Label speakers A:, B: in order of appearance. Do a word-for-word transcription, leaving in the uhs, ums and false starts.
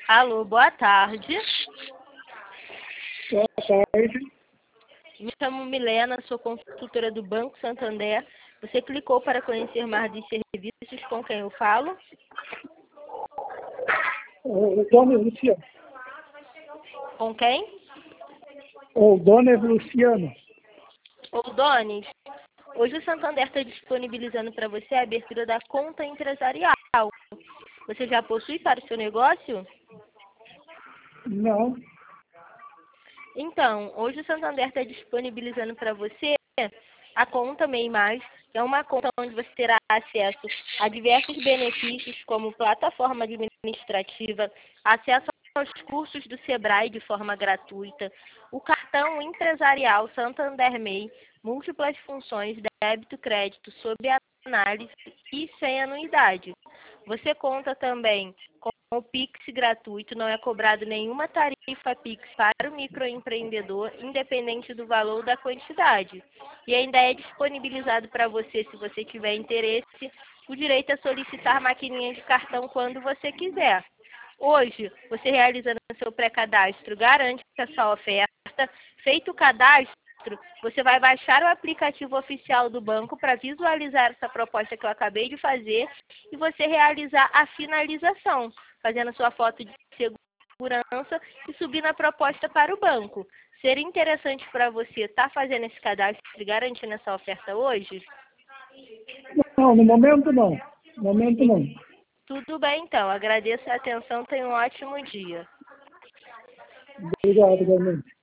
A: Alô, boa tarde.
B: Boa tarde.
A: Me chamo Milena, sou consultora do Banco Santander. Você clicou para conhecer mais dos serviços, com quem eu falo?
B: O dono Luciano.
A: Com quem?
B: O dono é Luciano.
A: Ô, Donis, hoje o Santander está disponibilizando para você a abertura da conta empresarial. Você já possui para o seu negócio?
B: Não.
A: Então, hoje o Santander está disponibilizando para você a conta MEI Mais, que é uma conta onde você terá acesso a diversos benefícios, como plataforma administrativa, acesso aos cursos do Sebrae de forma gratuita, o cartão empresarial Santander MEI, múltiplas funções, débito, crédito, sob análise e sem anuidade. Você conta também com o Pix gratuito, não é cobrado nenhuma tarifa Pix para o microempreendedor, independente do valor ou da quantidade. E ainda é disponibilizado para você, se você tiver interesse, o direito a solicitar maquininha de cartão quando você quiser. Hoje, você realizando seu pré-cadastro garante essa oferta. Feito o cadastro, você vai baixar o aplicativo oficial do banco para visualizar essa proposta que eu acabei de fazer e você realizar a finalização, fazendo sua foto de segurança e subir na proposta para o banco. Seria interessante para você estar fazendo esse cadastro e garantindo essa oferta hoje?
B: Não, no momento não. No momento não.
A: Tudo bem, então. Agradeço a atenção. Tenha um ótimo dia.
B: Obrigado, igualmente.